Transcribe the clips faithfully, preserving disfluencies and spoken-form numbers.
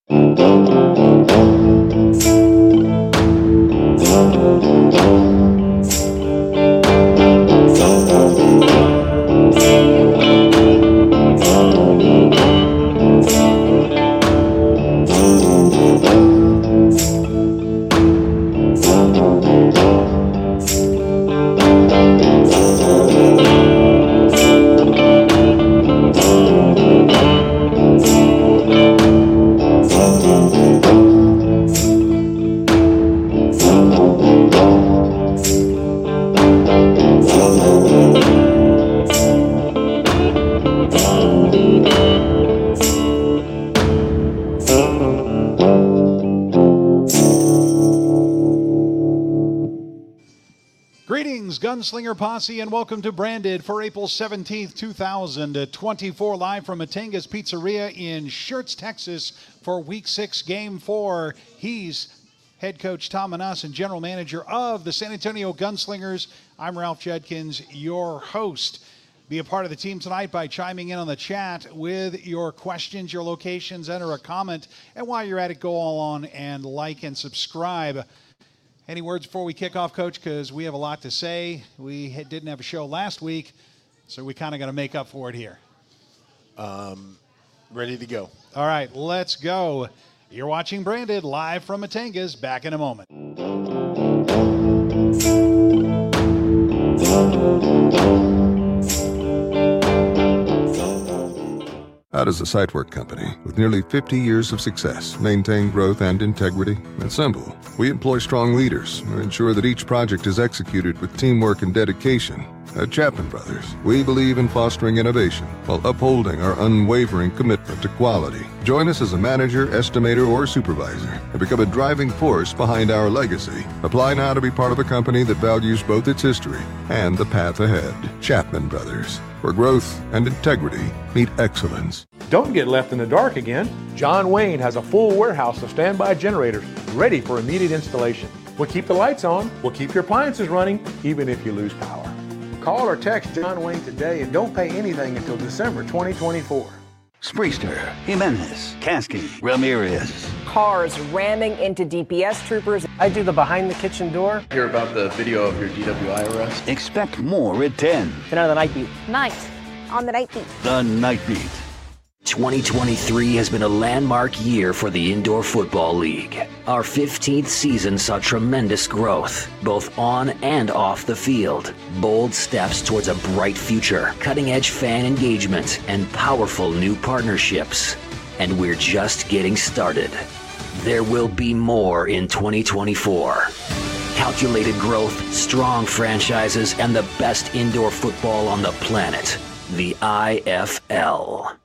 Greetings, Gunslinger Posse, and welcome to Branded for April seventeenth, two thousand twenty-four, live from Matanga's Pizzeria in Schertz, Texas, for Week six, Game four. He's head coach Tom Menas and general manager of the San Antonio Gunslingers. I'm Ralph Judkins, your host. Be a part of the team tonight by chiming in on the chat with your questions, your locations, enter a comment, and while you're at it, go all on and like and subscribe. Any words before we kick off, Coach? Because we have a lot to say. We had, didn't have a show last week, so we kind of got to make up for it here. Um, ready to go. All right, let's go. You're watching Branded live from Matanga's. Back in a moment. How does a site work company with nearly fifty years of success maintain growth and integrity? It's simple. We employ strong leaders who ensure that each project is executed with teamwork and dedication. At Chapman Brothers, we believe in fostering innovation while upholding our unwavering commitment to quality. Join us as a manager, estimator, or supervisor and become a driving force behind our legacy. Apply now to be part of a company that values both its history and the path ahead. Chapman Brothers, where growth and integrity meet excellence. Don't get left in the dark again. John Wayne has a full warehouse of standby generators ready for immediate installation. We'll keep the lights on, we'll keep your appliances running, even if you lose power. Call or text John Wayne today and don't pay anything until December twenty twenty-four. Spriester, Jimenez, Kasky, Ramirez. Cars ramming into D P S troopers. I do the behind the kitchen door. Hear about the video of your D W I arrest? Expect more at ten. Tonight on the Night Beat. Night on the Night Beat. The Night Beat. twenty twenty-three has been a landmark year for the Indoor Football League. Our fifteenth season saw tremendous growth, both on and off the field. Bold steps towards a bright future, cutting-edge fan engagement, and powerful new partnerships. And we're just getting started. There will be more in twenty twenty-four. Calculated growth, strong franchises, and the best indoor football on the planet. The I F L.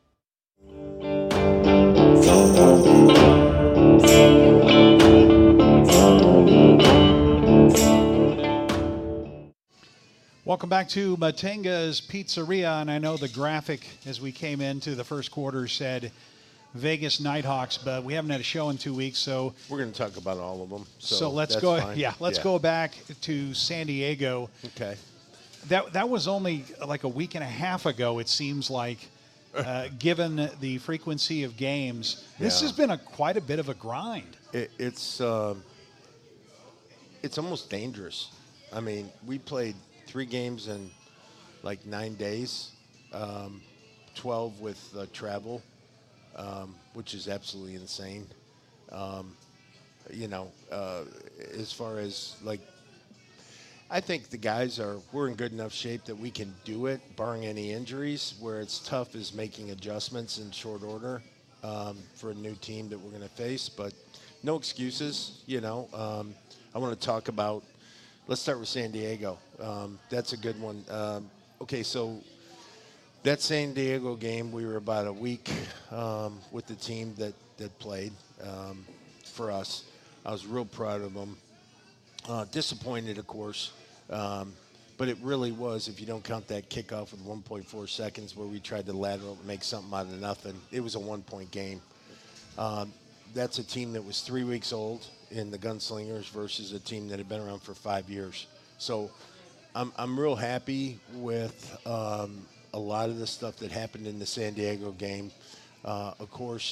Welcome back to Matanga's Pizzeria, and I know the graphic as we came into the first quarter said Vegas Nighthawks, but we haven't had a show in two weeks, so we're going to talk about all of them. So, so let's that's go. Fine. Yeah, let's yeah. go back to San Diego. Okay. That that was only like a week and a half ago. It seems like, uh, given the frequency of games, this yeah. has been a quite a bit of a grind. It, it's uh, it's almost dangerous. I mean, we played three games in like nine days, um, twelve with uh, travel, um, which is absolutely insane. Um, you know, uh, as far as like, I think the guys are, we're in good enough shape that we can do it, barring any injuries. Where it's tough is making adjustments in short order um, for a new team that we're going to face. But no excuses, you know. Um, I want to talk about, let's start with San Diego. Um, that's a good one. Um, okay, so that San Diego game, we were about a week um, with the team that, that played um, for us. I was real proud of them. Uh, disappointed, of course. Um, but it really was, if you don't count that kickoff with one point four seconds where we tried to lateral and make something out of nothing, it was a one-point game. Um, that's a team that was three weeks old in the Gunslingers versus a team that had been around for five years. So I'm I'm real happy with um, a lot of the stuff that happened in the San Diego game. Uh, of course,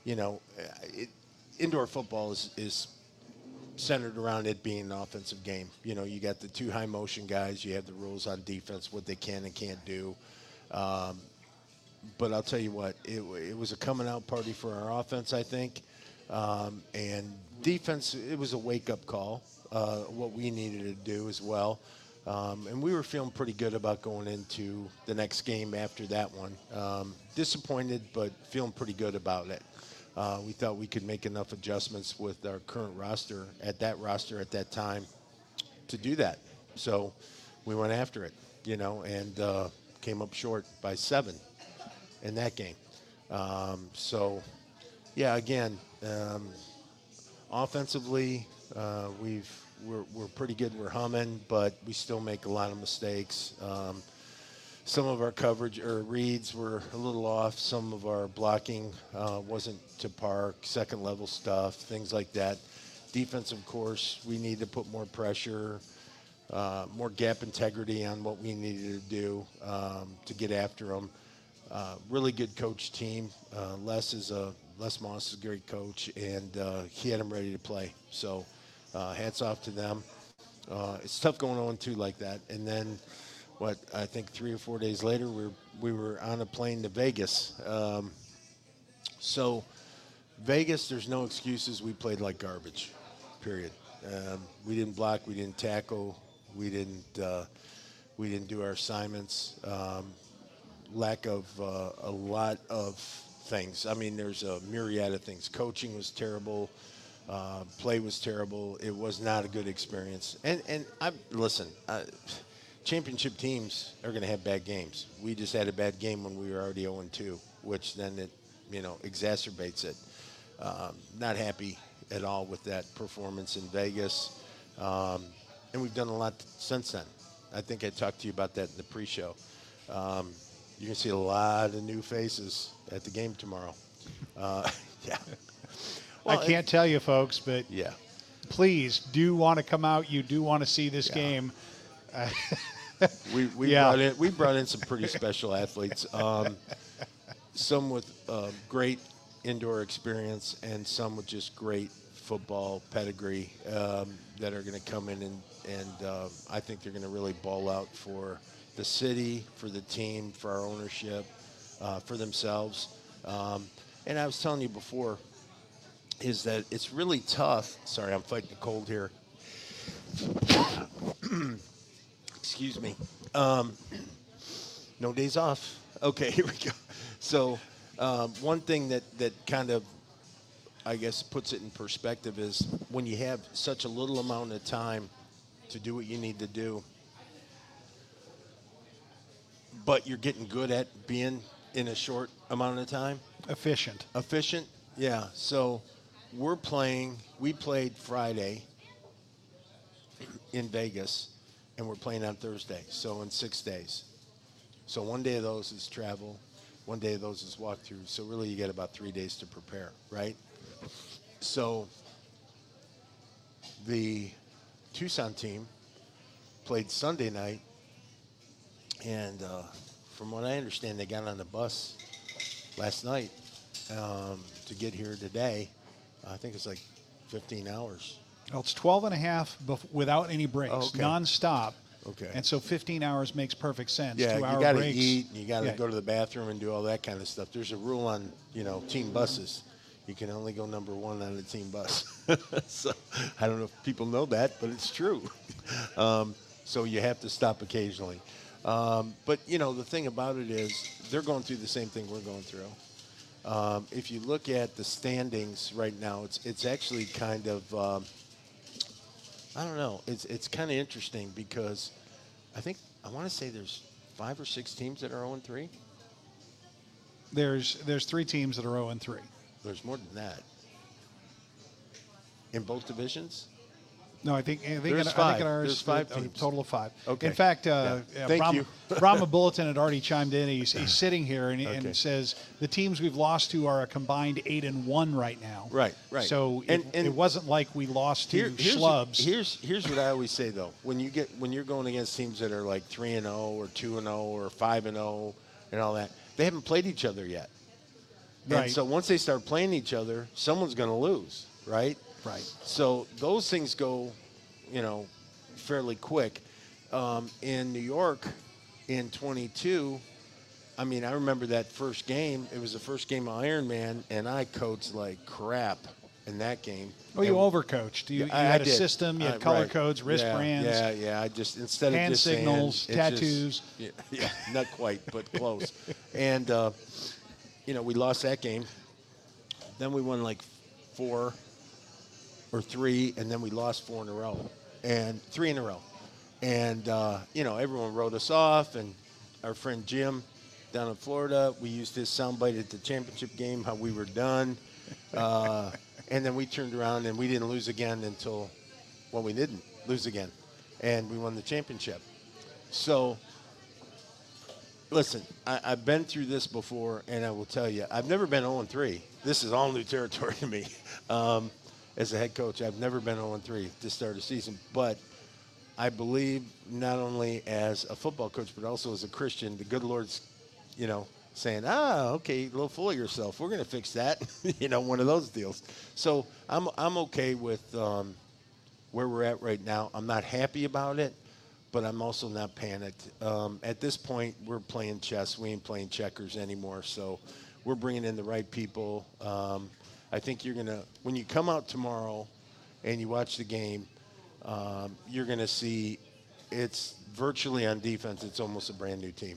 you know, it, indoor football is, is centered around it being an offensive game. You know, you got the two high motion guys. You have the rules on defense, what they can and can't do. Um, but I'll tell you what, it, it was a coming out party for our offense, I think. Um, and defense, it was a wake-up call, uh, what we needed to do as well. Um, and we were feeling pretty good about going into the next game after that one. Um, disappointed, but feeling pretty good about it. Uh, we thought we could make enough adjustments with our current roster at that roster at that time to do that. So we went after it, you know, and uh, came up short by seven in that game. Um, so, yeah, again, um, offensively, uh, we've we're we're pretty good. We're humming, but we still make a lot of mistakes. Um, Some of our coverage or reads were a little off. Some of our blocking uh, wasn't to par, second level stuff, things like that. Defense, of course, we need to put more pressure, uh, more gap integrity on what we needed to do um, to get after them. Uh, really good coach team. Uh, Les is a Les Moss is a great coach, and uh, he had them ready to play. So uh, hats off to them. Uh, it's tough going on two like that, and then. What I think three or four days later, we were, we were on a plane to Vegas. Um, so Vegas, there's no excuses. We played like garbage, period. Um, we didn't block, we didn't tackle, we didn't uh, we didn't do our assignments. Um, lack of uh, a lot of things. I mean, there's a myriad of things. Coaching was terrible. Uh, play was terrible. It was not a good experience. And and I listen. I, Championship teams are going to have bad games. We just had a bad game when we were already oh and two, which then it, you know, exacerbates it. Um, not happy at all with that performance in Vegas. Um, and we've done a lot since then. I think I talked to you about that in the pre-show. Um, you're going to see a lot of new faces at the game tomorrow. Uh, yeah. Well, I can't it, tell you, folks, but yeah, please do want to come out. You do want to see this yeah. game. Uh, we we yeah. brought in we brought in some pretty special athletes, um, some with uh, great indoor experience and some with just great football pedigree um, that are going to come in and and uh, I think they're going to really ball out for the city, for the team, for our ownership, uh, for themselves. Um, and I was telling you before, is that it's really tough. Sorry, I'm fighting a cold here. Excuse me. Um, no days off. Okay, here we go. So um, one thing that, that kind of, I guess, puts it in perspective is when you have such a little amount of time to do what you need to do, but you're getting good at being in a short amount of time. Efficient. Efficient, yeah. So we're playing, we played Friday in Vegas. And we're playing on Thursday, so in six days. So one day of those is travel, one day of those is walkthrough. So really you get about three days to prepare, right? So the Tucson team played Sunday night, and uh, from what I understand, they got on the bus last night um, to get here today. I think it's like fifteen hours. Well, it's twelve and a half bef- without any breaks, oh, okay. nonstop. Okay. And so fifteen hours makes perfect sense. Yeah, Two-hour you got to breaks. eat, and you got to yeah. go to the bathroom and do all that kind of stuff. There's a rule on, you know, team buses. You can only go number one on a team bus. So I don't know if people know that, but it's true. Um, so you have to stop occasionally. Um, but, you know, the thing about it is they're going through the same thing we're going through. Um, if you look at the standings right now, it's it's actually kind of, um, I don't know, it's it's kind of interesting because I think, I want to say there's five or six teams that are oh and three. There's there's three teams that are oh and three. There's more than that. In both divisions? No, I think I think, There's in, five. I think in ours There's five a teams. total of five. Okay. In fact, uh, Yeah. uh, Thank Brahma, you. Brahma Bulletin had already chimed in. He's, he's sitting here and, Okay. and says the teams we've lost to are a combined eight and one right now. Right, right. So And- it, and it wasn't like we lost to Here- here's, schlubs. here's here's what I always say though. When you get when you're going against teams that are like three and oh or two and oh or five and oh and all that, they haven't played each other yet. Right. And so once they start playing each other, someone's going to lose, right? Right. So those things go, you know, fairly quick. Um, in New York, in twenty-two, I mean, I remember that first game. It was the first game of Ironman, and I coached like crap in that game. Oh, you and, overcoached. You, you I, had I a did. system. You had uh, color right. codes, wristbands. Yeah, yeah, yeah. I just instead hand of just signals, saying, tattoos. Just, yeah, yeah, not quite, but close. And uh, you know, we lost that game. Then we won like four or three, and then we lost four in a row, and three in a row. And uh, you know, everyone wrote us off, and our friend Jim down in Florida, we used his soundbite at the championship game, how we were done. Uh, and then we turned around and we didn't lose again until, well, we didn't lose again. And we won the championship. So, listen, I, I've been through this before, and I will tell you, I've never been oh and three. This is all new territory to me. Um, as a head coach, I've never been oh and three to start a season. But I believe not only as a football coach, but also as a Christian, the good Lord's, you know, saying, ah, okay, a little full of yourself. We're going to fix that. You know, one of those deals. So I'm I'm okay with um, where we're at right now. I'm not happy about it, but I'm also not panicked. Um, at this point, we're playing chess. We ain't playing checkers anymore. So we're bringing in the right people. Um, I think you're going to, when you come out tomorrow and you watch the game, um, you're going to see it's virtually on defense. It's almost a brand new team.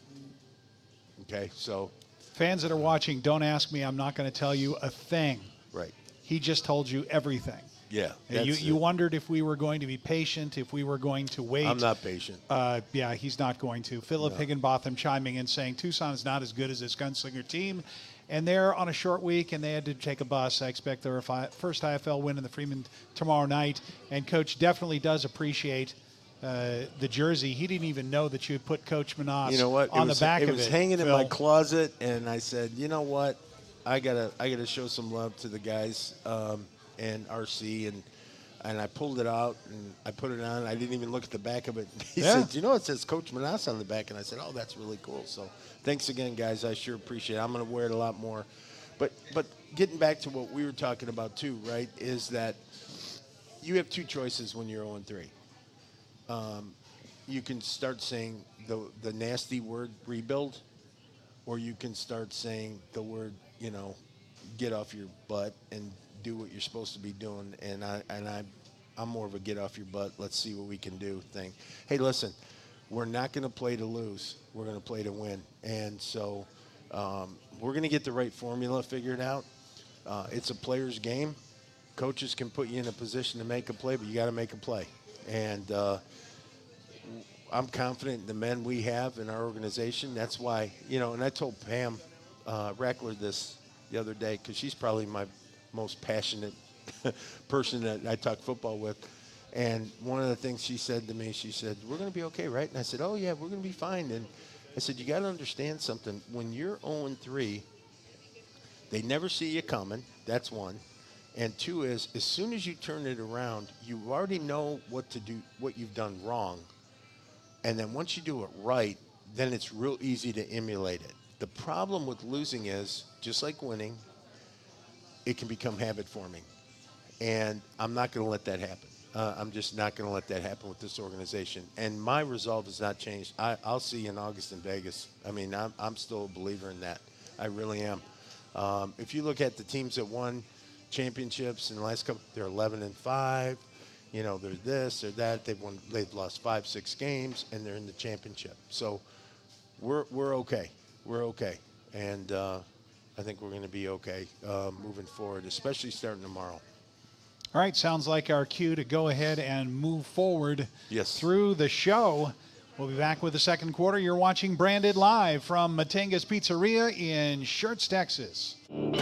Okay, so fans that are watching, don't ask me. I'm not going to tell you a thing. Right. He just told you everything. Yeah. You you wondered if we were going to be patient, if we were going to wait. I'm not patient. Uh, yeah, he's not going to. Philip No. Higginbotham chiming in saying Tucson is not as good as this Gunslinger team, and they're on a short week and they had to take a bus. I expect their fi- first I F L win in the Freeman tomorrow night, and Coach definitely does appreciate Uh, the jersey. He didn't even know that you had put Coach Menas you know what? on it was, the back it of it. was hanging Phil. in my closet, and I said, you know what? I gotta, I gotta show some love to the guys um, and R C, and and I pulled it out and I put it on. I didn't even look at the back of it. He Yeah. said, you know, it says Coach Menas on the back, and I said, oh, that's really cool. So thanks again, guys. I sure appreciate it. I'm gonna wear it a lot more. But but getting back to what we were talking about too, right? Is that you have two choices when you're oh and three. Um, you can start saying the the nasty word rebuild, or you can start saying the word, you know, get off your butt and do what you're supposed to be doing. And I and I, I'm more of a get off your butt, let's see what we can do thing. Hey, listen, we're not going to play to lose. We're going to play to win. And so um, we're going to get the right formula figured out. Uh, it's a player's game. Coaches can put you in a position to make a play, but you got to make a play. And uh, I'm confident in the men we have in our organization. That's why, you know, and I told Pam uh, Reckler this the other day, because she's probably my most passionate person that I talk football with. And one of the things she said to me, she said, we're going to be okay, right? And I said, oh, yeah, we're going to be fine. And I said, you got to understand something. When you're oh and three, they never see you coming. That's one. And two is, as soon as you turn it around, you already know what to do, what you've done wrong. And then once you do it right, then it's real easy to emulate it. The problem with losing is, just like winning, it can become habit forming. And I'm not going to let that happen. Uh, I'm just not going to let that happen with this organization. And my resolve has not changed. I, I'll see you in August in Vegas. I mean, I'm, I'm still a believer in that. I really am. Um, if you look at the teams that won championships in the last couple, they're eleven and five. You know, they're this, they're that. They've won, they've lost five, six games, and they're in the championship. So we're we're okay. We're okay, and uh, I think we're going to be okay uh, moving forward, especially starting tomorrow. All right, sounds like our cue to go ahead and move forward yes. through the show. We'll be back with the second quarter. You're watching Branded live from Matanga's Pizzeria in Schertz, Texas.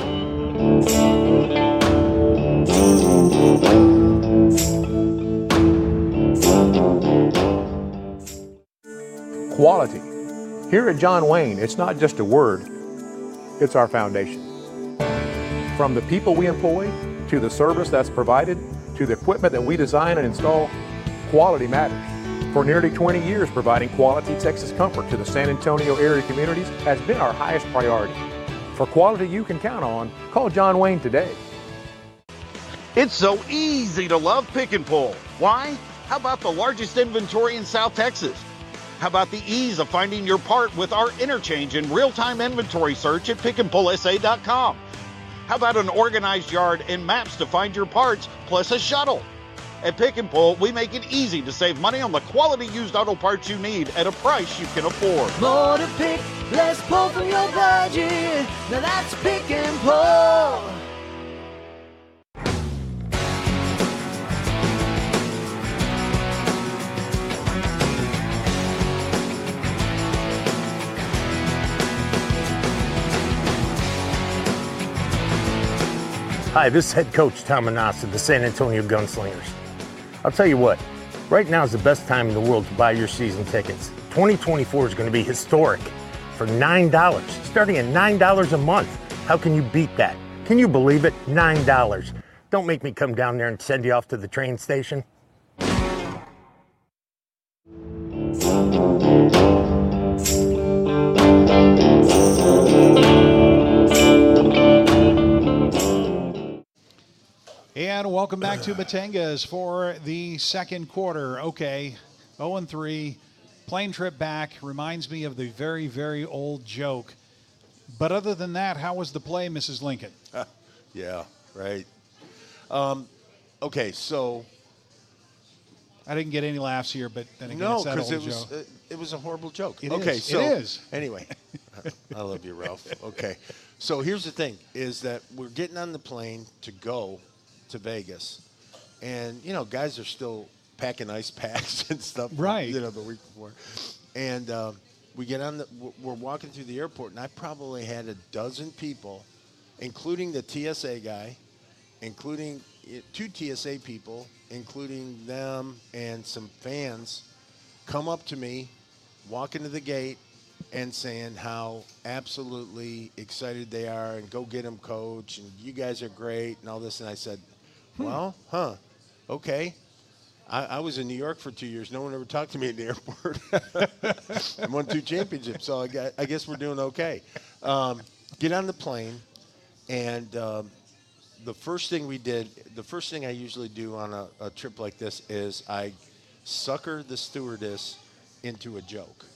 Quality. Here at John Wayne, it's not just a word, it's our foundation. From the people we employ, to the service that's provided, to the equipment that we design and install, quality matters. For nearly twenty years, providing quality Texas comfort to the San Antonio area communities has been our highest priority. For quality you can count on, call John Wayne today. It's so easy to love Pick and Pull. Why? How about the largest inventory in South Texas? How about the ease of finding your part with our interchange and real-time inventory search at pick and pull s a dot com? How about an organized yard and maps to find your parts, plus a shuttle? At Pick and Pull, we make it easy to save money on the quality used auto parts you need at a price you can afford. More to pick, less pull from your budget. Now that's Pick and Pull. Hi, this is head coach Tom Manassa of the San Antonio Gunslingers. I'll tell you what, right now is the best time in the world to buy your season tickets. twenty twenty-four is going to be historic for nine dollars, starting at nine dollars a month. How can you beat that? Can you believe it? nine dollars. Don't make me come down there and send you off to the train station. And welcome back to Batangas for the second quarter. Okay, oh and three, plane trip back. Reminds me of the very, very old joke. But other than that, how was the play, Missus Lincoln? Yeah, right. Um, okay, so. I didn't get any laughs here, but then again, no, it's that old it was, joke. uh, it was a horrible joke. It okay, is. so it is. Anyway, I love you, Ralph. Okay, so here's the thing: is that we're getting on the plane to go to Vegas, and you know, guys are still packing ice packs and stuff, right? You know, the week before, and uh, we get on the. We're walking through the airport, and I probably had a dozen people, including the T S A guy, including two T S A people, including them and some fans, come up to me, walk into the gate, and saying how absolutely excited they are and go get them, coach, and you guys are great and all this. And I said, well, huh, okay. I, I was in New York for two years. No one ever talked to me at the airport. I won two championships, so I, got, I guess we're doing okay. Um, get on the plane, and um, the first thing we did, the first thing I usually do on a, a trip like this is I sucker the stewardess into a joke.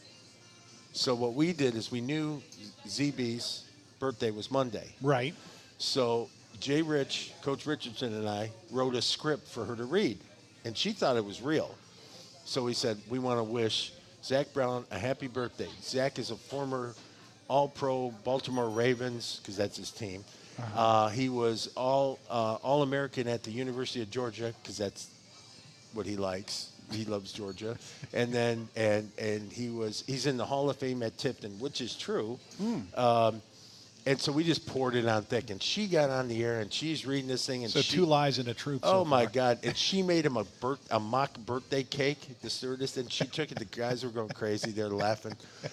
So what we did is we knew Z B's birthday was Monday. Right. So Jay Rich, Coach Richardson, and I wrote a script for her to read, and she thought it was real. So we said, we want to wish Zach Brown a happy birthday. Zach is a former All-Pro Baltimore Ravens, because that's his team. Uh-huh. Uh, he was all uh, All-American at the University of Georgia, because that's what he likes. He loves Georgia. And then and and he was he's in the Hall of Fame at Tipton, which is true. Mm. Um, and so we just poured it on thick. And she got on the air, and she's reading this thing. And so she, two lies and a truth. Oh, so my far. God. And she made him a birth, a mock birthday cake, the stewardess. And she took it. The guys were going crazy. They're laughing.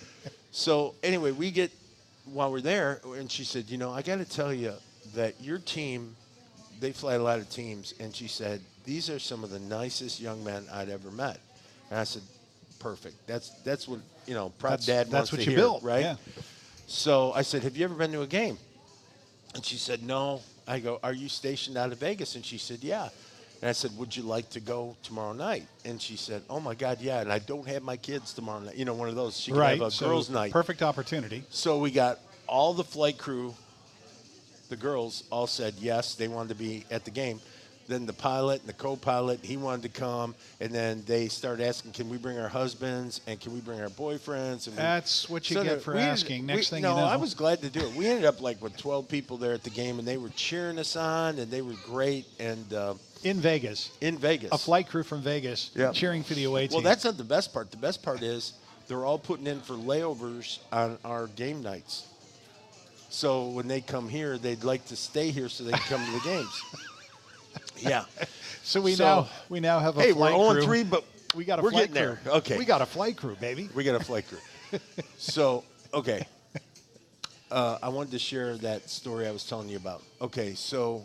So anyway, we get, while we're there, and she said, you know, I got to tell you that your team, they fly a lot of teams. And she said, these are some of the nicest young men I'd ever met. And I said, perfect. That's that's what, you know, proud that's, dad that's wants what to you hear, built, right? Yeah. So I said, have you ever been to a game? And she said, no. I go, are you stationed out of Vegas? And she said, yeah. And I said, would you like to go tomorrow night? And she said, oh, my God, yeah. And I don't have my kids tomorrow night. You know, one of those. She can right. have a so girls' night. Perfect opportunity. So we got all the flight crew, the girls, all said yes. They wanted to be at the game. Then the pilot and the co-pilot, he wanted to come. And then they started asking, can we bring our husbands and can we bring our boyfriends? And we, That's what you so get for we, asking. Next we, thing no, you know. I was glad to do it. We ended up like with twelve people there at the game, and they were cheering us on, and they were great. And uh, in Vegas. In Vegas. A flight crew from Vegas yeah. cheering for the away team. Well, that's not the best part. The best part is they're all putting in for layovers on our game nights. So when they come here, they'd like to stay here so they can come to the games. Yeah. So we so, now we now have a hey, flight we're oh crew. and three, but we got a we're flight getting crew. there. Okay. We got a flight crew, baby. We got a flight crew. So, okay. Uh, I wanted to share that story I was telling you about. Okay, so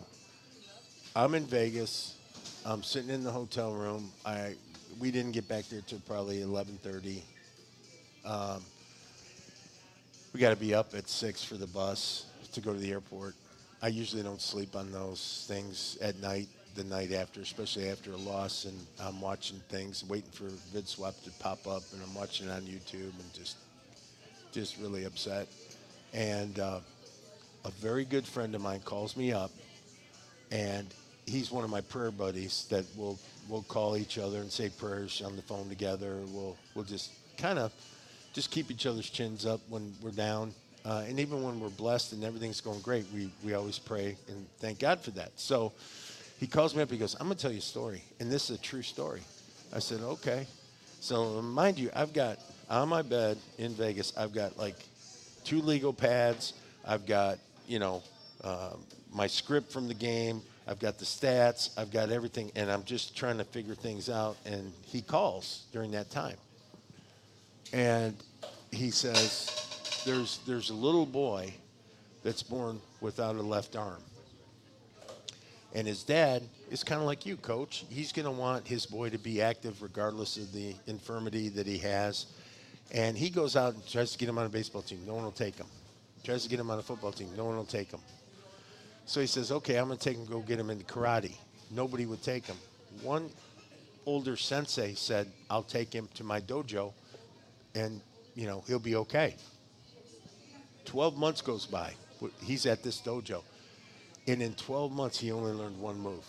I'm in Vegas. I'm sitting in the hotel room. I we didn't get back there till probably eleven thirty. Um, we got to be up at six for the bus to go to the airport. I usually don't sleep on those things at night, the night after, especially after a loss, and I'm watching things, waiting for VidSwap to pop up, and I'm watching it on YouTube and just just really upset. And uh, a very good friend of mine calls me up, and he's one of my prayer buddies that will we'll call each other and say prayers on the phone together. We'll we'll just kind of just keep each other's chins up when we're down. Uh, and even when we're blessed and everything's going great, we, we always pray and thank God for that. So he calls me up, he goes, I'm going to tell you a story, and this is a true story. I said, okay. So mind you, I've got, on my bed in Vegas, I've got like two legal pads, I've got, you know, uh, my script from the game, I've got the stats, I've got everything, and I'm just trying to figure things out, and he calls during that time. And he says, There's there's a little boy that's born without a left arm. And his dad is kind of like you, Coach. He's going to want his boy to be active regardless of the infirmity that he has. And he goes out and tries to get him on a baseball team. No one will take him. Tries to get him on a football team. No one will take him. So he says, okay, I'm going to take him, go get him into karate. Nobody would take him. One older sensei said, I'll take him to my dojo, and, you know, he'll be okay. twelve months goes by. He's at this dojo. And in twelve months, he only learned one move.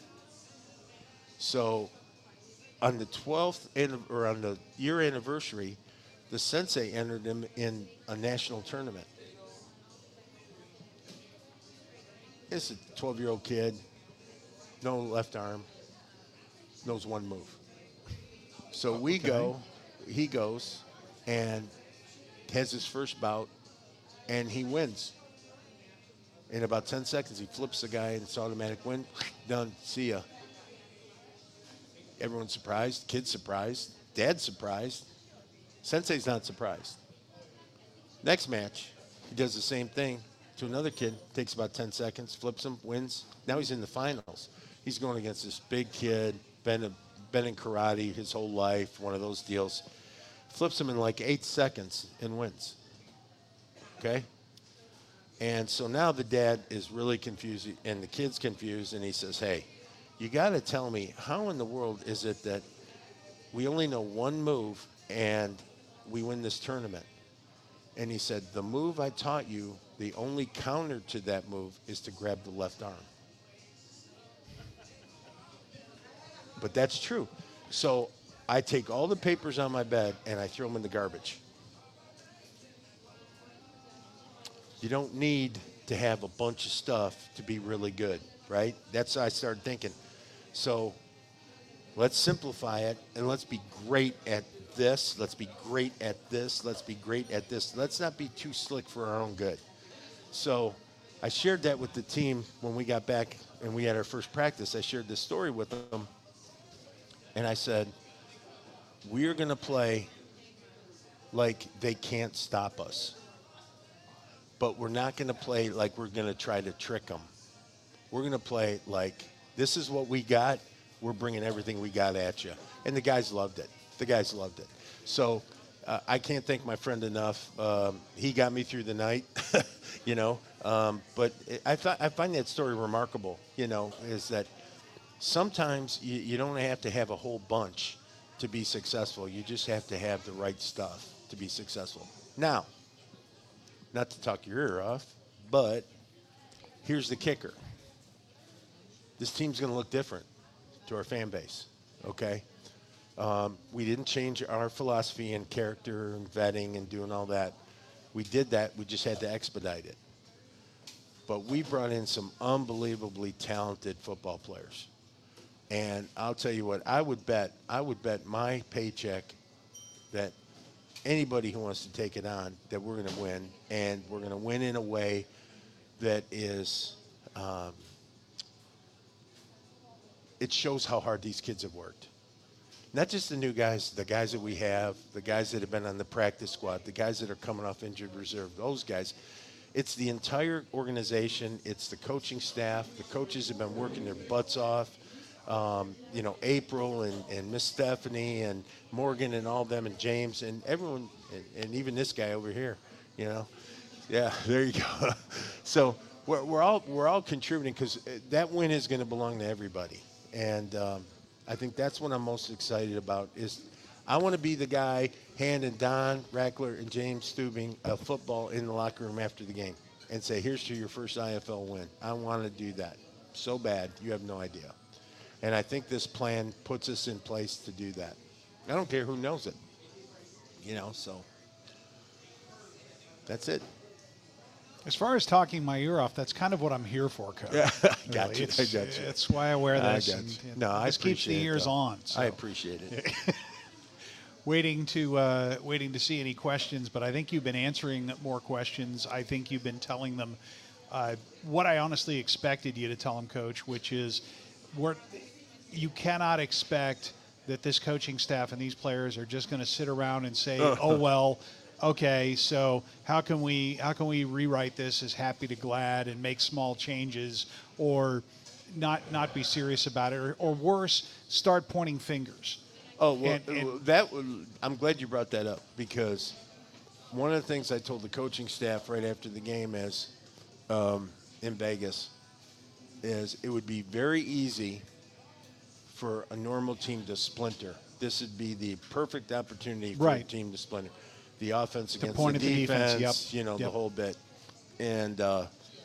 So on the twelfth, or on the year anniversary, the sensei entered him in a national tournament. It's a twelve-year-old kid, no left arm, knows one move. So we Okay. go, he goes, and has his first bout, and he wins. In about ten seconds, he flips the guy, and it's automatic win. Done. See ya. Everyone's surprised. Kid's surprised. Dad's surprised. Sensei's not surprised. Next match, he does the same thing to another kid. Takes about ten seconds. Flips him. Wins. Now he's in the finals. He's going against this big kid. Been, a, been in karate his whole life. One of those deals. Flips him in like eight seconds and wins. Okay? And so now the dad is really confused, and the kid's confused, and he says, hey, you got to tell me, how in the world is it that we only know one move and we win this tournament? And he said, the move I taught you, the only counter to that move is to grab the left arm. But that's true. So I take all the papers on my bed and I throw them in the garbage. You don't need to have a bunch of stuff to be really good, right? That's how I started thinking. So let's simplify it, and let's be great at this. Let's be great at this. Let's be great at this. Let's not be too slick for our own good. So I shared that with the team when we got back and we had our first practice. I shared this story with them, and I said, we're going to play like they can't stop us. But we're not going to play like we're going to try to trick them. We're going to play like, this is what we got. We're bringing everything we got at you. And the guys loved it. The guys loved it. So uh, I can't thank my friend enough. Um, he got me through the night, you know. Um, but it, I, th- I find that story remarkable, you know, is that sometimes you, you don't have to have a whole bunch to be successful. You just have to have the right stuff to be successful. Now, not to talk your ear off, but here's the kicker. This team's going to look different to our fan base, okay? Um, we didn't change our philosophy and character and vetting and doing all that. We did that. We just had to expedite it. But we brought in some unbelievably talented football players. And I'll tell you what, I would bet, I would bet my paycheck that anybody who wants to take it on, that we're going to win, and we're going to win in a way that is, um, it shows how hard these kids have worked. Not just the new guys, the guys that we have, the guys that have been on the practice squad, the guys that are coming off injured reserve, those guys. It's the entire organization. It's the coaching staff. The coaches have been working their butts off. Um, you know, April and, and Miss Stephanie and Morgan and all them and James and everyone, and, and even this guy over here, you know. Yeah, there you go. So we're, we're all we're all contributing because that win is going to belong to everybody, and um, I think that's what I'm most excited about. Is I want to be the guy handing Don Rackler and James Stubing a football in the locker room after the game and say, "Here's to your first I F L win." I want to do that so bad, you have no idea. And I think this plan puts us in place to do that. I don't care who knows it, you know. So that's it. As far as talking my ear off, that's kind of what I'm here for, Coach. Yeah, I got really. you. It's, I got you. That's why I wear this. I got and, you. and No, I this keeps the appreciate it, ears though. on. So. I appreciate it. waiting to uh, waiting to see any questions, but I think you've been answering more questions. I think you've been telling them uh, what I honestly expected you to tell them, Coach, which is we're, you cannot expect that this coaching staff and these players are just going to sit around and say, oh, well, okay, so how can we how can we rewrite this as happy to glad and make small changes, or not not be serious about it, or, or worse, start pointing fingers. Oh, well, and, and, that I'm glad you brought that up, because one of the things I told the coaching staff right after the game is um, in Vegas is it would be very easy for a normal team to splinter. This would be the perfect opportunity for right. a team to splinter. The offense the against point the of defense, the defense. Yep. you know, yep. the whole bit. And uh,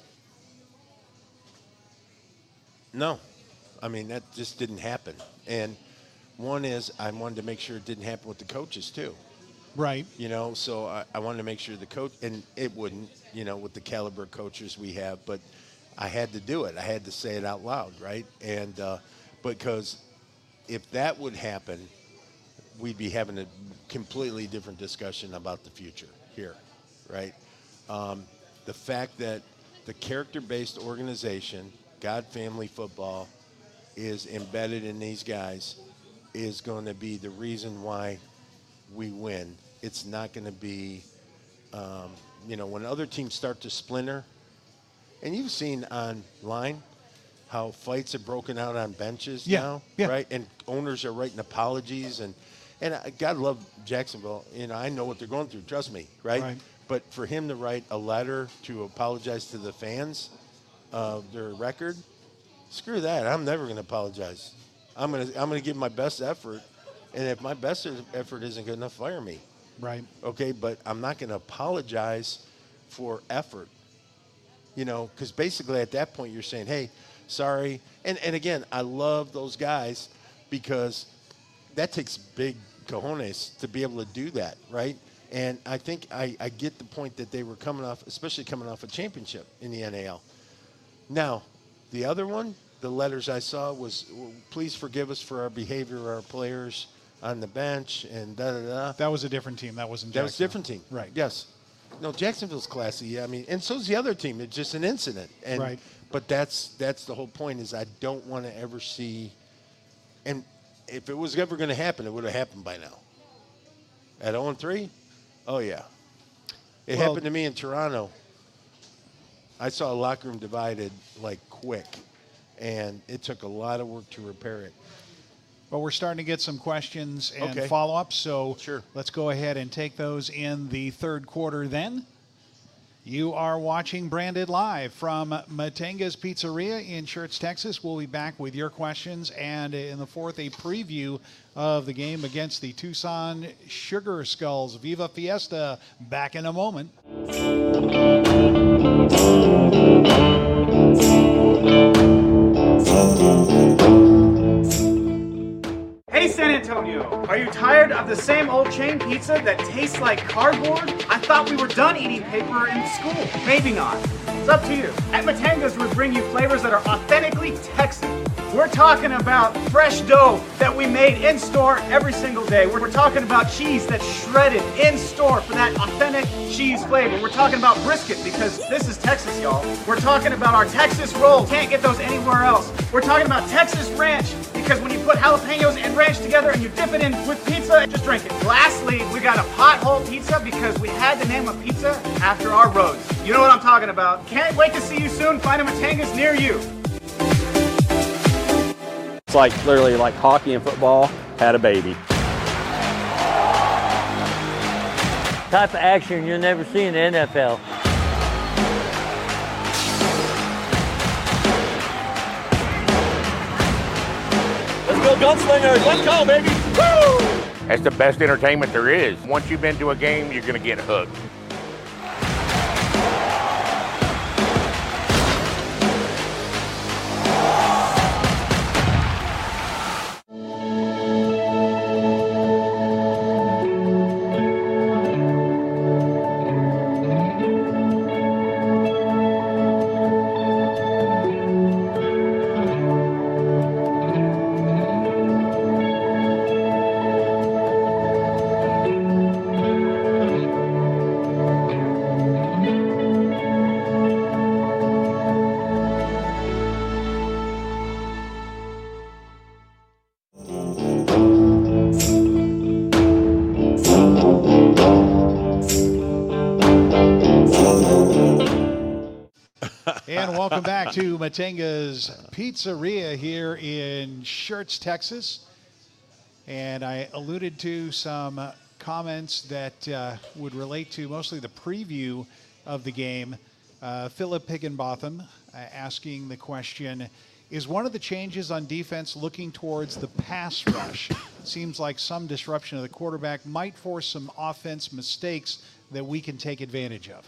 no, I mean, that just didn't happen. And one is I wanted to make sure it didn't happen with the coaches too. Right. You know, so I, I wanted to make sure the coach, and it wouldn't, you know, with the caliber of coaches we have, but I had to do it. I had to say it out loud, right? And uh, because if that would happen, we'd be having a completely different discussion about the future here, right? Um, the fact that the character-based organization, God Family Football, is embedded in these guys is going to be the reason why we win. It's not going to be, um, you know, when other teams start to splinter, and you've seen online how fights have broken out on benches yeah. now, yeah. right? And owners are writing apologies, and and I, God love Jacksonville. You know, I know what they're going through. Trust me, right? right? But for him to write a letter to apologize to the fans of their record, screw that. I'm never going to apologize. I'm going to I'm going to give my best effort, and if my best effort isn't good enough, fire me. Right. Okay, but I'm not going to apologize for effort. You know, because basically at that point you're saying, hey, sorry. And and again, I love those guys because that takes big cojones to be able to do that, right? And I think I, I get the point that they were coming off, especially coming off a championship in the N A L. Now, the other one, the letters I saw was, please forgive us for our behavior of our players on the bench and da-da-da. That was a different team. That wasn't That was a different team. Right. Yes. No, Jacksonville's classy. I mean, and so's the other team. It's just an incident. And, right. But that's that's the whole point is I don't want to ever see – and if it was ever going to happen, it would have happened by now. At oh and three? Oh, yeah. It well, happened to me in Toronto. I saw a locker room divided, like, quick. And it took a lot of work to repair it. Well, we're starting to get some questions and okay. follow-ups, so sure. let's go ahead and take those in the third quarter then. You are watching Branded Live from Matanga's Pizzeria in Schertz, Texas. We'll be back with your questions, and in the fourth, a preview of the game against the Tucson Sugar Skulls. Viva Fiesta, back in a moment. Hey San Antonio, are you tired of the same old chain pizza that tastes like cardboard? I thought we were done eating paper in school. Maybe not. It's up to you. At Matanga's, we bring you flavors that are authentically Texan. We're talking about fresh dough that we made in store every single day. We're talking about cheese that's shredded in store for that authentic cheese flavor. We're talking about brisket because this is Texas, y'all. We're talking about our Texas rolls. Can't get those anywhere else. We're talking about Texas ranch because when you put jalapenos and ranch together and you dip it in with pizza, just drink it. Lastly, we got a pothole pizza because we had to name a pizza after our roads. You know what I'm talking about. Can't wait to see you soon. Find a Matanga's near you. It's like literally like hockey and football had a baby. Type of action you'll never see in the N F L. Gunslingers, let's go, baby! Woo! That's the best entertainment there is. Once you've been to a game, you're going to get hooked. And welcome back to Matenga's Pizzeria here in Schertz, Texas. And I alluded to some comments that uh, would relate to mostly the preview of the game. Uh, Philip Higginbotham uh, asking the question, is one of the changes on defense looking towards the pass rush? It seems like some disruption of the quarterback might force some offense mistakes that we can take advantage of.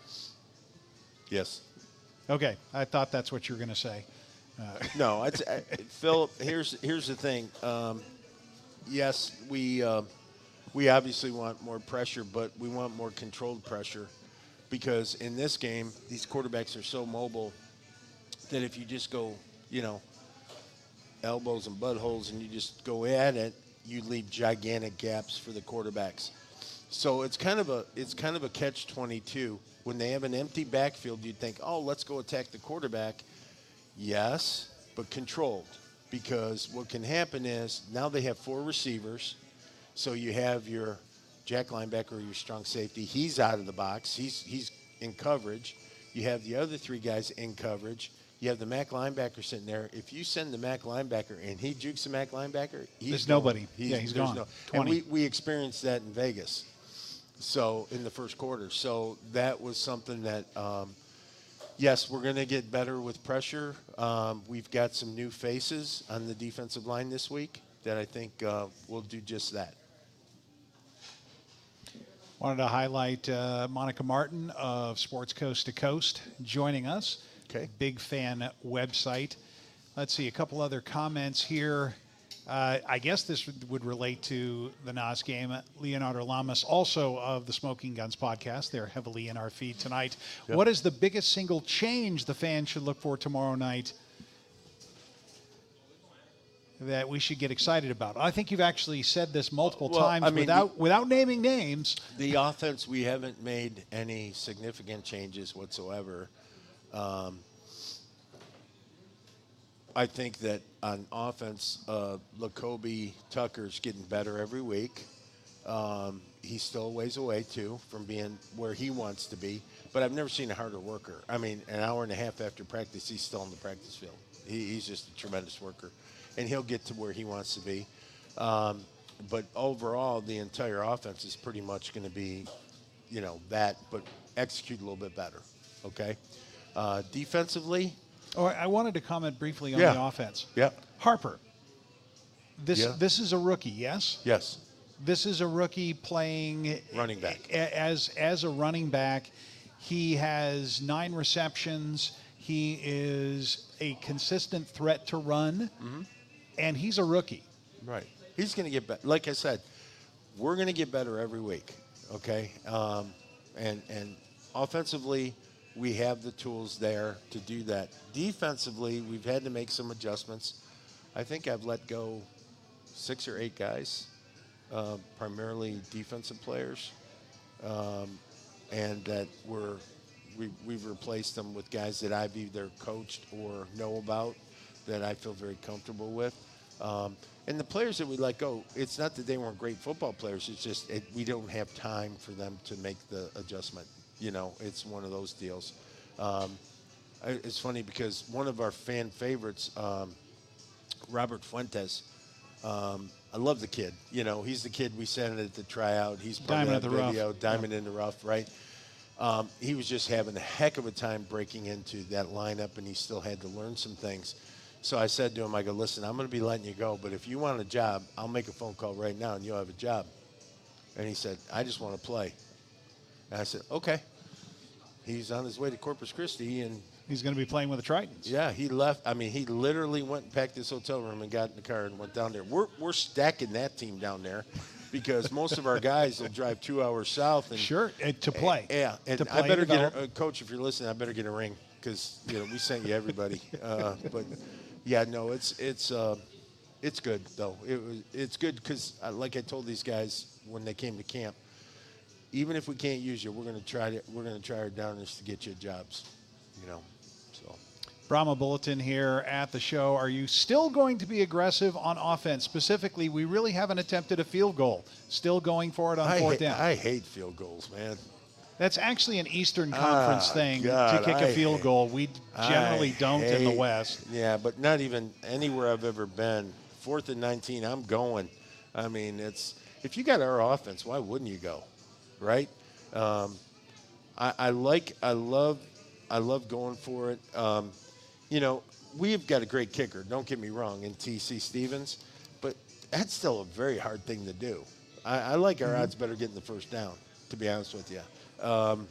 Yes. Okay, I thought that's what you were going to say. Uh. No, it's, I, Philip. Here's here's the thing. Um, yes, we uh, we obviously want more pressure, but we want more controlled pressure, because in this game, these quarterbacks are so mobile that if you just go, you know, elbows and buttholes, and you just go at it, you leave gigantic gaps for the quarterbacks. So it's kind of a it's kind of a catch twenty-two. When they have an empty backfield, you'd think, oh, let's go attack the quarterback. Yes, but controlled. Because what can happen is now they have four receivers. So you have your jack linebacker or your strong safety. He's out of the box. He's he's in coverage. You have the other three guys in coverage. You have the MAC linebacker sitting there. If you send the MAC linebacker and he jukes the MAC linebacker, he's there's gone. nobody. He's, yeah, he's gone. No, twenty. and we, we experienced that in Vegas. So in the first quarter. So that was something that, um, yes, we're going to get better with pressure. Um, we've got some new faces on the defensive line this week that I think uh, will do just that. Wanted to highlight uh, Monica Martin of Sports Coast to Coast joining us. Okay. Big fan website. Let's see, a couple other comments here. Uh, I guess this would relate to the Nas game. Leonardo Lamas, also of the Smoking Guns podcast. They're heavily in our feed tonight. Yep. What is the biggest single change the fans should look for tomorrow night that we should get excited about? I think you've actually said this multiple well, times I mean, without the, without naming names. The offense, we haven't made any significant changes whatsoever. Um, I think that on offense, uh, Lacoby Tucker's getting better every week. Um, he's still a ways away, too, from being where he wants to be. But I've never seen a harder worker. I mean, an hour and a half after practice, he's still in the practice field. He, he's just a tremendous worker. And he'll get to where he wants to be. Um, but overall, the entire offense is pretty much going to be, you know, that, but execute a little bit better, okay? Uh, defensively... Oh, I wanted to comment briefly on yeah. the offense. Yeah. Harper. This yeah. this is a rookie, yes? Yes. This is a rookie playing running back. As as a running back. He has nine receptions. He is a consistent threat to run, mm-hmm. and he's a rookie. Right. He's going to get better. Like I said, we're going to get better every week, okay? Um, and and offensively, we have the tools there to do that. Defensively, we've had to make some adjustments. I think I've let go six or eight guys, uh, primarily defensive players, um, and that we're, we, we've replaced them with guys that I've either coached or know about that I feel very comfortable with. Um, and the players that we let go, it's not that they weren't great football players. It's just it, we don't have time for them to make the adjustment. You know, it's one of those deals. Um, I, it's funny because one of our fan favorites, um, Robert Fuentes, um, I love the kid. You know, he's the kid we sent at the tryout. He's part Diamond of that at the video, rough. Diamond yeah. in the rough, right? Um, he was just having a heck of a time breaking into that lineup, and he still had to learn some things. So I said to him, I go, listen, I'm going to be letting you go, but if you want a job, I'll make a phone call right now and you'll have a job. And he said, I just want to play. And I said, okay. He's on his way to Corpus Christi, and he's going to be playing with the Tritons. Yeah, he left. I mean, he literally went and packed his hotel room and got in the car and went down there. We're we're stacking that team down there because most of our guys will drive two hours south. And, sure, and to play. Yeah, and to play I better and get a, uh, Coach, if you're listening, I better get a ring because you know we sent you everybody. uh, but yeah, no, it's it's uh, it's good though. It was it's good because uh, like I told these guys when they came to camp. Even if we can't use you, we're going to try to we're going to try our darndest to get you jobs, you know. So, Brahma Bulletin here at the show. Are you still going to be aggressive on offense? Specifically, we really haven't attempted a field goal. Still going for it on I fourth ha- down. I hate field goals, man. That's actually an Eastern Conference ah, thing God, to kick I a field hate, goal. We generally I don't hate, in the West. Yeah, but not even anywhere I've ever been. Fourth and nineteen, I'm going. I mean, it's if you got our offense, why wouldn't you go, right? Um, I, I like, I love, I love going for it. Um, you know, we've got a great kicker. Don't get me wrong, in T C Stevens, but that's still a very hard thing to do. I, I like our mm-hmm. odds better getting the first down, to be honest with you. Um,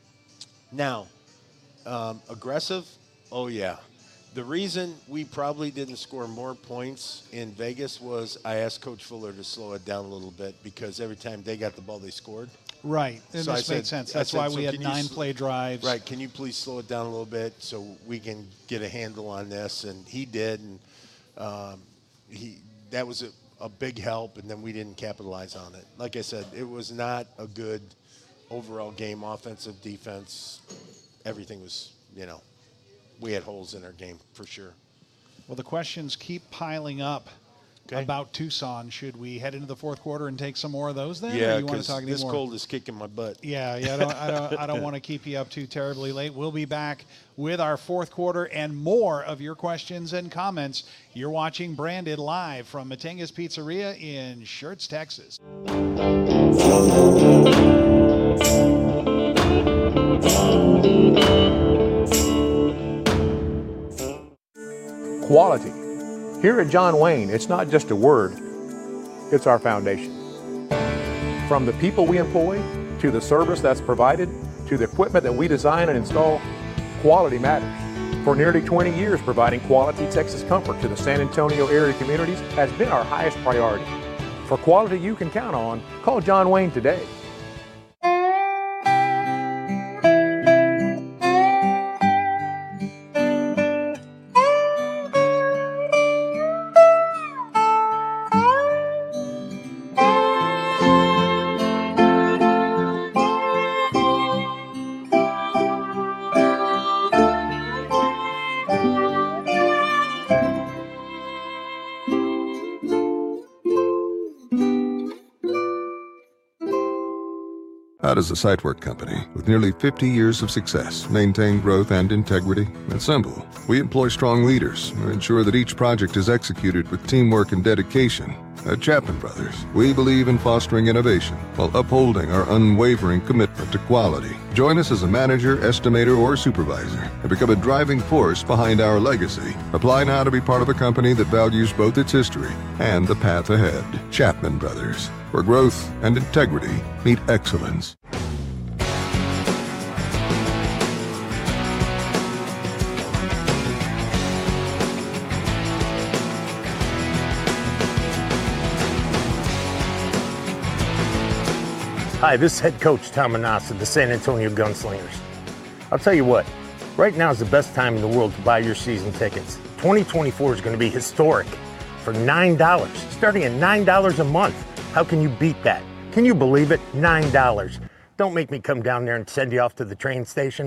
now, um, aggressive. Oh yeah. The reason we probably didn't score more points in Vegas was I asked Coach Fuller to slow it down a little bit because every time they got the ball, they scored. Right, and so this I made said, sense. That's said, why so we had nine sl- play drives. Right, can you please slow it down a little bit so we can get a handle on this? And he did, and um, he that was a, a big help, and then we didn't capitalize on it. Like I said, it was not a good overall game, offensive, defense. Everything was, you know, we had holes in our game for sure. Well, the questions keep piling up. Okay. About Tucson. Should we head into the fourth quarter and take some more of those then? Yeah, because this cold is kicking my butt. Yeah, yeah. I don't, I don't, I don't want to keep you up too terribly late. We'll be back with our fourth quarter and more of your questions and comments. You're watching Branded live from Matanga's Pizzeria in Schertz, Texas. Quality. Here at John Wayne, it's not just a word, it's our foundation. From the people we employ, to the service that's provided, to the equipment that we design and install, quality matters. For nearly twenty years, providing quality Texas comfort to the San Antonio area communities has been our highest priority. For quality you can count on, call John Wayne today. How does a site work company with nearly fifty years of success maintain growth and integrity? It's simple. We employ strong leaders who ensure that each project is executed with teamwork and dedication. At Chapman Brothers, we believe in fostering innovation while upholding our unwavering commitment to quality. Join us as a manager, estimator, or supervisor and become a driving force behind our legacy. Apply now to be part of a company that values both its history and the path ahead. Chapman Brothers, where growth and integrity meet excellence. Hi, this is head coach Tom Manassa of the San Antonio Gunslingers. I'll tell you what, right now is the best time in the world to buy your season tickets. twenty twenty-four is going to be historic. For nine dollars, starting at nine dollars a month. How can you beat that? Can you believe it? nine dollars. Don't make me come down there and send you off to the train station.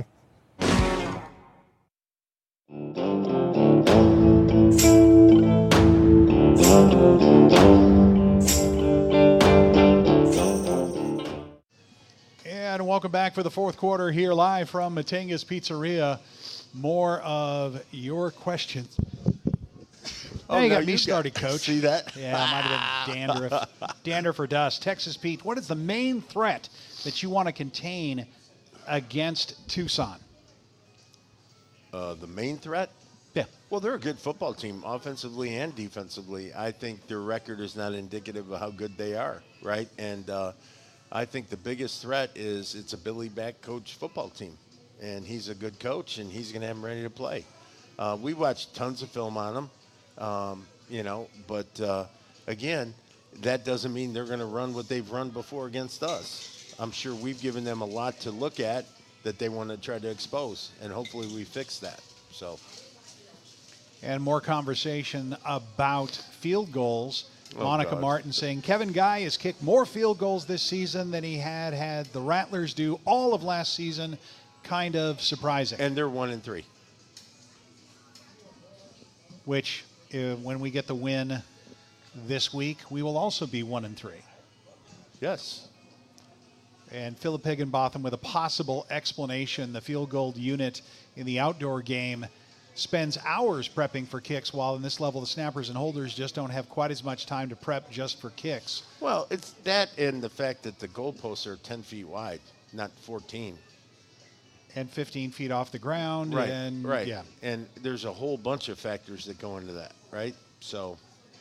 And welcome back for the fourth quarter here live from Matanga's Pizzeria. More of your questions. Oh, you got me you started, got, Coach. See that? Yeah, it might have been dandruff. Dandruff or dust. Texas Pete, what is the main threat that you want to contain against Tucson? Uh, the main threat? Yeah. Well, they're a good football team, offensively and defensively. I think their record is not indicative of how good they are, right? And uh, I think the biggest threat is it's a Billy Back coach football team. And he's a good coach, and he's going to have them ready to play. Uh, we watched tons of film on them, um, you know, but, uh, again, that doesn't mean they're going to run what they've run before against us. I'm sure we've given them a lot to look at that they want to try to expose, and hopefully we fix that. So, and more conversation about field goals. Oh, Monica God. Martin saying Kevin Guy has kicked more field goals this season than he had had the Rattlers do all of last season. Kind of surprising. And they're one and three. Which, uh, when we get the win this week, we will also be one and three. Yes. And Philip Higginbotham with a possible explanation. The field goal unit in the outdoor game spends hours prepping for kicks, while in this level the snappers and holders just don't have quite as much time to prep just for kicks. Well, it's that and the fact that the goalposts are ten feet wide, not fourteen. And fifteen feet off the ground. Right, and, right. Yeah. And there's a whole bunch of factors that go into that, right? So,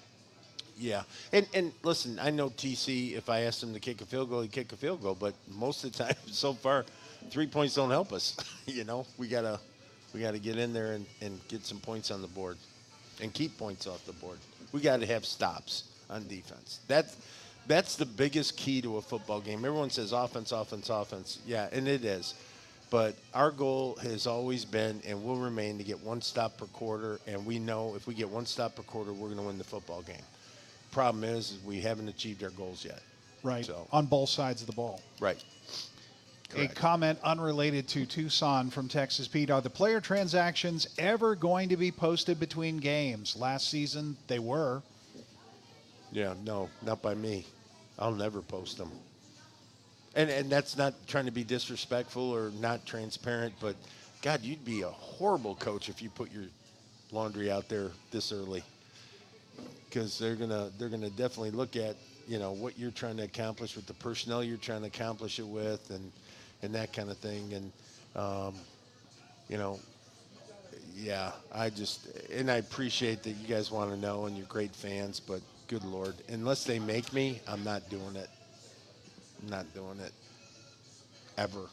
yeah. And and listen, I know T C, if I asked him to kick a field goal, he'd kick a field goal. But most of the time, so far, three points don't help us. you know, we got to we gotta get in there and, and get some points on the board and keep points off the board. We got to have stops on defense. That's, that's the biggest key to a football game. Everyone says offense, offense, offense. Yeah, and it is. But our goal has always been and will remain to get one stop per quarter, and we know if we get one stop per quarter, we're going to win the football game. Problem is, is we haven't achieved our goals yet. Right, so. On both sides of the ball. Right. Correct. A comment unrelated to Tucson from Texas Pete. Are the player transactions ever going to be posted between games? Last season, they were. Yeah, no, not by me. I'll never post them. And and that's not trying to be disrespectful or not transparent, but, God, you'd be a horrible coach if you put your laundry out there this early, because they're gonna they're gonna definitely look at, you know, what you're trying to accomplish with the personnel you're trying to accomplish it with, and and that kind of thing. And um, you know, yeah, I just and I appreciate that you guys want to know and you're great fans, but good Lord, unless they make me, I'm not doing it. I'm not doing it ever.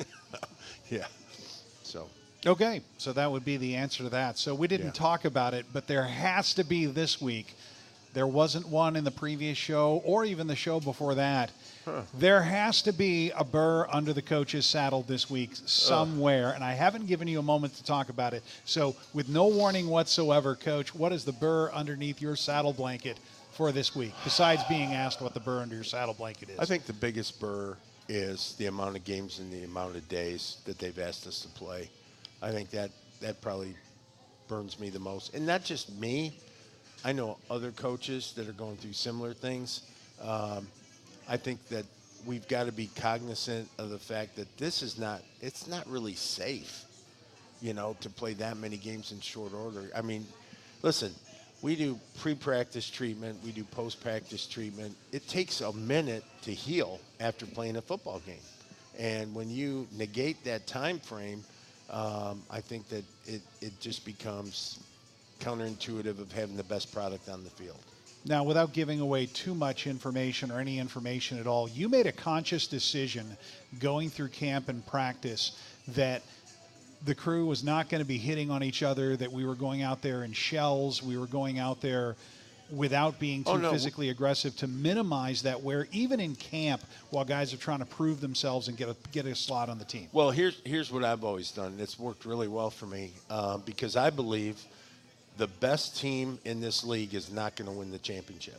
yeah. So. Okay, so that would be the answer to that. So we didn't Yeah. talk about it, but there has to be this week. There wasn't one in the previous show or even the show before that. Huh. There has to be a burr under the coach's saddle this week somewhere, and I haven't given you a moment to talk about it. So with no warning whatsoever, Coach, what is the burr underneath your saddle blanket for this week, besides being asked what the burr under your saddle blanket is? I think the biggest burr is the amount of games and the amount of days that they've asked us to play. I think that that probably burns me the most. And not just me. I know other coaches that are going through similar things. Um, I think that we've got to be cognizant of the fact that this is not, it's not really safe, you know, to play that many games in short order. I mean, listen, we do pre-practice treatment. We do post-practice treatment. It takes a minute to heal after playing a football game. And when you negate that time frame, um, I think that it, it just becomes counterintuitive of having the best product on the field. Now, without giving away too much information or any information at all, you made a conscious decision going through camp and practice that the crew was not going to be hitting on each other, that we were going out there in shells, we were going out there without being too Oh, no. physically aggressive, to minimize that, where even in camp, while guys are trying to prove themselves and get a get a slot on the team. Well, here's here's what I've always done, and it's worked really well for me, uh, because I believe the best team in this league is not going to win the championship.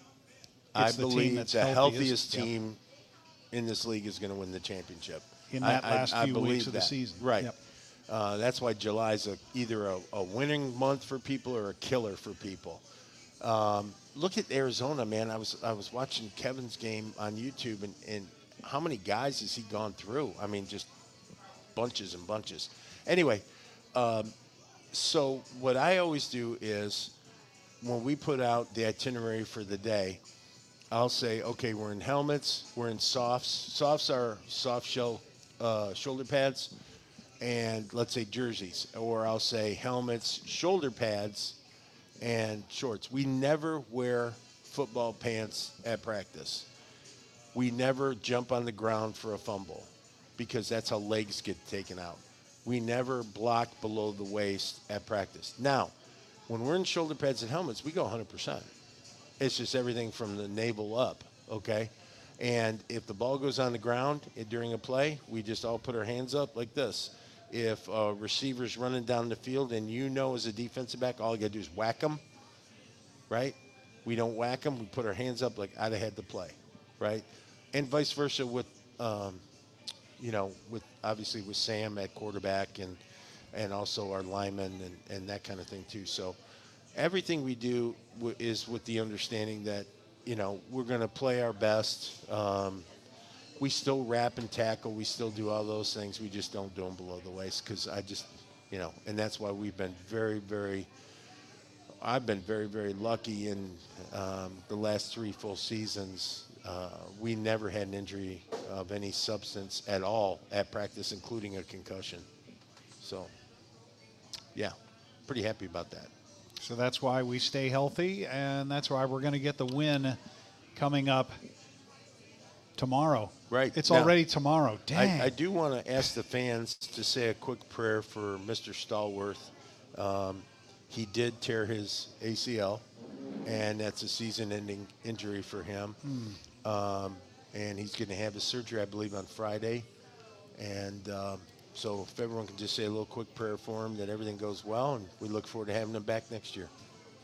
I It's the team believe that's the healthiest, healthiest yep. team in this league is going to win the championship. In that I, I- last I few believe weeks of the that. season. Right. Yep. Uh, that's why July's a, either a, a winning month for people or a killer for people. Um, look at Arizona, man. I was I was watching Kevin's game on YouTube, and, and how many guys has he gone through? I mean, just bunches and bunches. Anyway, um, so what I always do is when we put out the itinerary for the day, I'll say, okay, we're in helmets, we're in softs. Softs are soft shell uh, shoulder pads, and let's say jerseys, or I'll say helmets, shoulder pads, and shorts. We never wear football pants at practice. We never jump on the ground for a fumble because that's how legs get taken out. We never block below the waist at practice. Now, when we're in shoulder pads and helmets, we go one hundred percent. It's just everything from the navel up, okay? And if the ball goes on the ground during a play, we just all put our hands up like this. If a receiver's running down the field and you know as a defensive back, all you got to do is whack them, right? We don't whack them. We put our hands up like I'd have had the play, right? And vice versa with, um, you know, with obviously with Sam at quarterback and and also our linemen and, and that kind of thing too. So everything we do w- is with the understanding that, you know, we're going to play our best. Um, we still wrap and tackle. We still do all those things. We just don't do them below the waist because I just, you know, and that's why we've been very, very, I've been very, very lucky in um, the last three full seasons. Uh, we never had an injury of any substance at all at practice, including a concussion. So, yeah, pretty happy about that. So that's why we stay healthy, and that's why we're going to get the win coming up tomorrow. Right. It's now, already tomorrow. Dang. I, I do want to ask the fans to say a quick prayer for Mister Stallworth. Um, he did tear his A C L, and that's a season-ending injury for him. Hmm. Um, and he's going to have his surgery, I believe, on Friday. And um, so if everyone can just say a little quick prayer for him that everything goes well, and we look forward to having him back next year.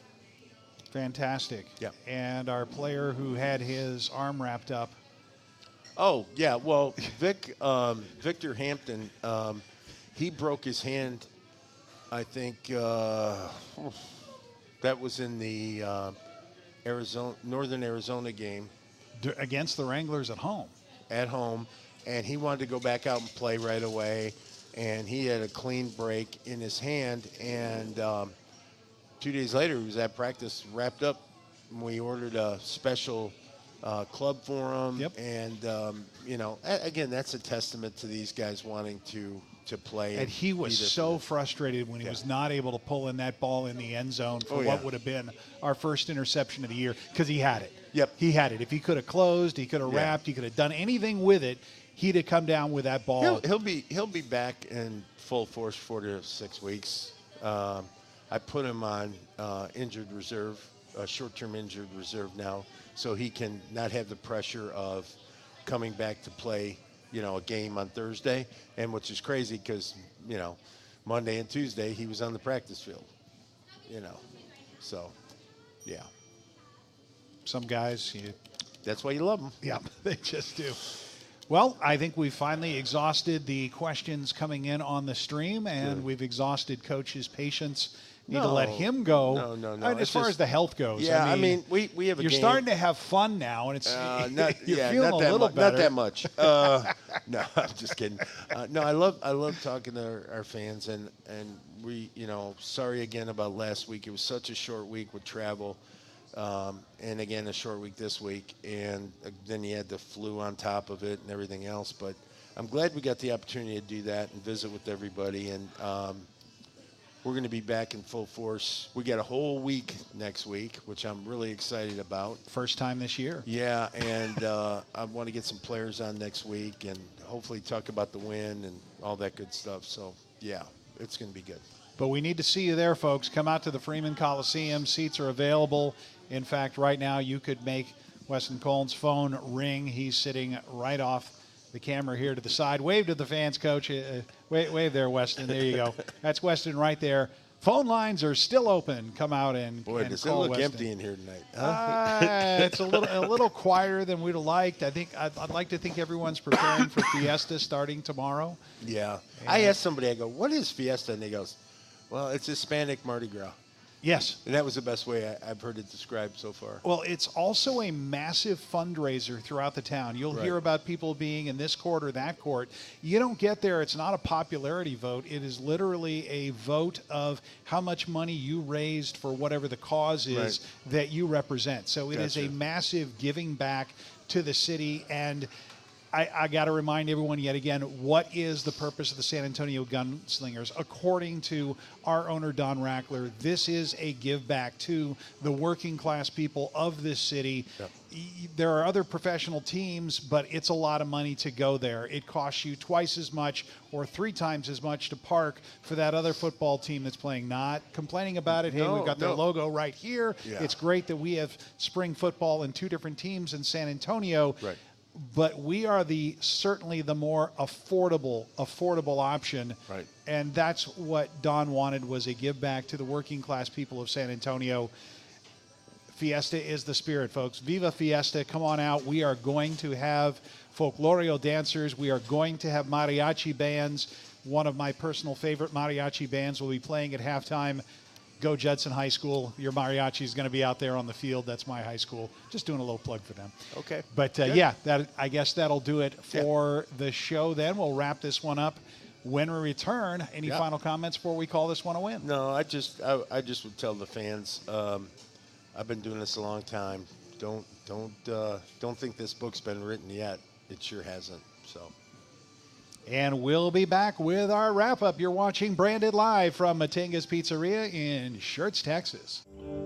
Fantastic. Yeah. And our player who had his arm wrapped up. Oh, yeah. Well, Vic, um, Victor Hampton, um, he broke his hand, I think, uh, that was in the uh, Arizona, Northern Arizona game. D- against the Wranglers at home. At home. And he wanted to go back out and play right away. And he had a clean break in his hand. And um, two days later, he was at practice wrapped up. And we ordered a special uh, club for him. Yep. And, um, you know, a- again, that's a testament to these guys wanting to, to play. And he was so frustrated when he Yeah. was not able to pull in that ball in the end zone for Oh, what yeah. would have been our first interception of the year because he had it. Yep. He had it. If he could have closed, he could have Yeah. wrapped, he could have done anything with it, he'd have come down with that ball. He'll, he'll be he'll be back in full force four to six weeks. Um, I put him on uh, injured reserve, uh, short-term injured reserve now, so he can not have the pressure of coming back to play, you know, a game on Thursday. And which is crazy because, you know, Monday and Tuesday he was on the practice field, you know. So, yeah. Some guys, you, that's why you love them. Yeah, they just do. Well, I think we've finally exhausted the questions coming in on the stream, and Good. we've exhausted Coach's patience. Need No. to let him go. No, no, no. I mean, as It's far just- as the health goes. Yeah, I I mean, mean, we, we have a you're game. starting to have fun now, and it's Uh, not, you're yeah, feeling not a that little mu- better. Not that much. Uh, no, I'm just kidding. Uh, no, I love I love talking to our, our fans, and and we, you know, sorry again about last week. It was such a short week with travel, um, and again a short week this week, and uh, then you had the flu on top of it and everything else. But I'm glad we got the opportunity to do that and visit with everybody, and um, we're going to be back in full force. We got a whole week next week, which I'm really excited about. First time this year. Yeah, and uh, I want to get some players on next week and hopefully talk about the win and all that good stuff. So, yeah, it's going to be good. But we need to see you there, folks. Come out to the Freeman Coliseum. Seats are available. In fact, right now you could make Weston Cole's phone ring. He's sitting right off the camera here to the side. Wave to the fans, Coach. Uh, wave, wave there, Weston. There you go. That's Weston right there. Phone lines are still open. Come out and, Boy, and does it call look Weston. empty in here tonight. Huh? Uh, it's a little a little quieter than we'd have liked. I think I'd, I'd like to think everyone's preparing for Fiesta starting tomorrow. Yeah. And I asked somebody, I go, what is Fiesta? And he goes, well, it's Hispanic Mardi Gras. Yes. And that was the best way I, I've heard it described so far. Well, it's also a massive fundraiser throughout the town. You'll Right. hear about people being in this court or that court. You don't get there. It's not a popularity vote. It is literally a vote of how much money you raised for whatever the cause is Right. that you represent. So it is Gotcha. a massive giving back to the city. And I, I got to remind everyone yet again, what is the purpose of the San Antonio Gunslingers? According to our owner, Don Rackler, this is a give back to the working class people of this city. Yep. There are other professional teams, but it's a lot of money to go there. It costs you twice as much or three times as much to park for that other football team that's playing. Not complaining about it. Hey, no, we've got no. their logo right here. Yeah. It's great that we have spring football in two different teams in San Antonio. Right. But we are the certainly the more affordable affordable option. Right. And that's what Don wanted, was a give back to the working class people of San Antonio. Fiesta is the spirit, folks. Viva Fiesta. Come on out. We are going to have folklorio dancers. We are going to have mariachi bands. One of my personal favorite mariachi bands will be playing at halftime. Go Judson High School. Your mariachi is going to be out there on the field. That's my high school. Just doing a little plug for them. Okay. But uh, yeah, that I guess that'll do it for yeah. the show. Then we'll wrap this one up. When we return, any yeah. final comments before we call this one a win? No, I just I, I just would tell the fans, um, I've been doing this a long time. Don't don't uh, don't think this book's been written yet. It sure hasn't. So. And we'll be back with our wrap-up. You're watching Branded Live from Matanga's Pizzeria in Schertz, Texas.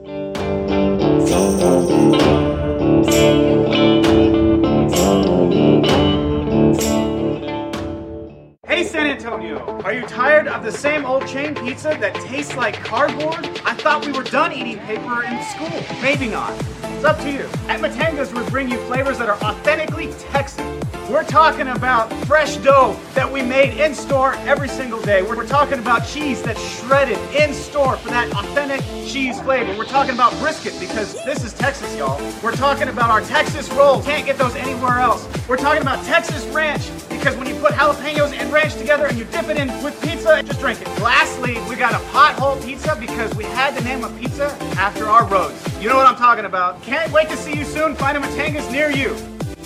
Hey, San Antonio, are you tired of the same old chain pizza that tastes like cardboard? I thought we were done eating paper in school. Maybe not. It's up to you. At Matanga's, we bring you flavors that are authentically Texan. We're talking about fresh dough that we made in store every single day. We're talking about cheese that's shredded in store for that authentic cheese flavor. We're talking about brisket because this is Texas, y'all. We're talking about our Texas rolls. Can't get those anywhere else. We're talking about Texas ranch because when you put jalapenos and ranch together and you dip it in with pizza, just drink it. Lastly, we got a pothole pizza because we had to name a pizza after our roads. You know what I'm talking about. Can't wait to see you soon. Find a Matanga's near you.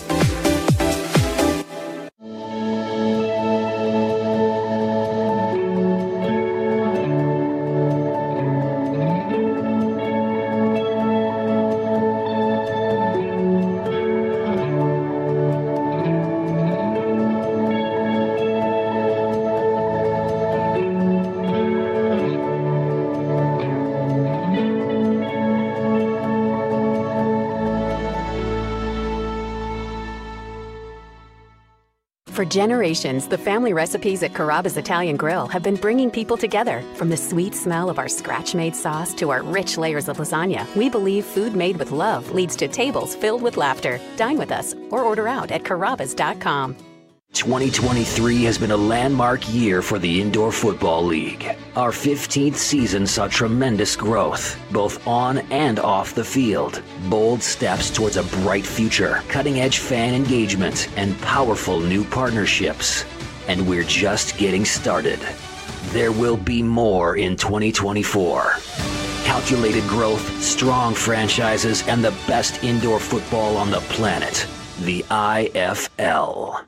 For generations, the family recipes at Carrabba's Italian Grill have been bringing people together. From the sweet smell of our scratch-made sauce to our rich layers of lasagna, we believe food made with love leads to tables filled with laughter. Dine with us or order out at carrabbas dot com. twenty twenty-three has been a landmark year for the Indoor Football League. Our fifteenth season saw tremendous growth, both on and off the field. Bold steps towards a bright future, cutting-edge fan engagement, and powerful new partnerships. And we're just getting started. There will be more in twenty twenty-four. Calculated growth, strong franchises, and the best indoor football on the planet. The I F L.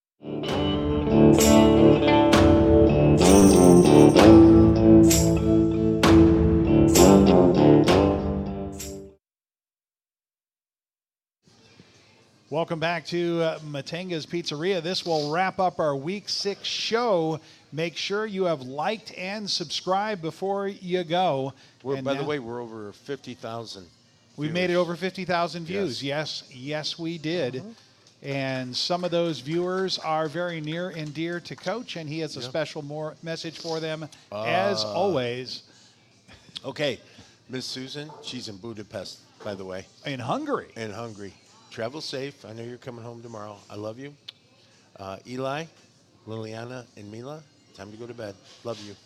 Welcome back to uh, Matanga's Pizzeria. This will wrap up our week six show. Make sure you have liked and subscribed before you go. We're, and by now, the way, we're over fifty thousand. We made it over fifty thousand views. Yes, yes, yes we did. Uh-huh. And some of those viewers are very near and dear to Coach, and he has a yep. special more message for them, uh, as always. Okay, Miss Susan, she's in Budapest, by the way. In Hungary. In Hungary. Travel safe. I know you're coming home tomorrow. I love you. Uh, Eli, Liliana, and Mila, time to go to bed. Love you.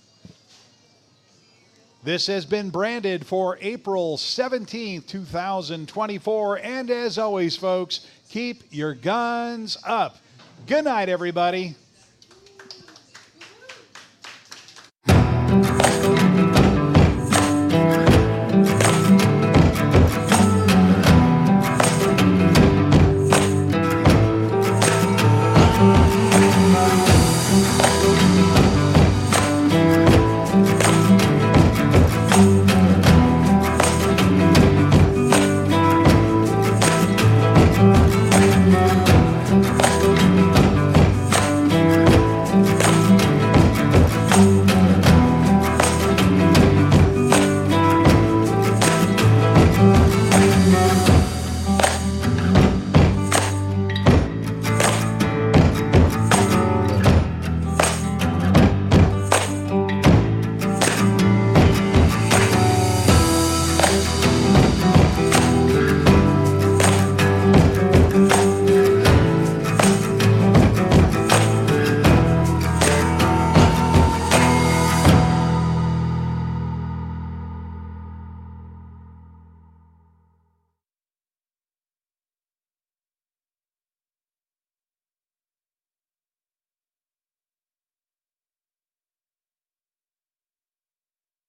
This has been Branded for April seventeenth, two thousand twenty-four. And as always, folks, keep your guns up. Good night, everybody.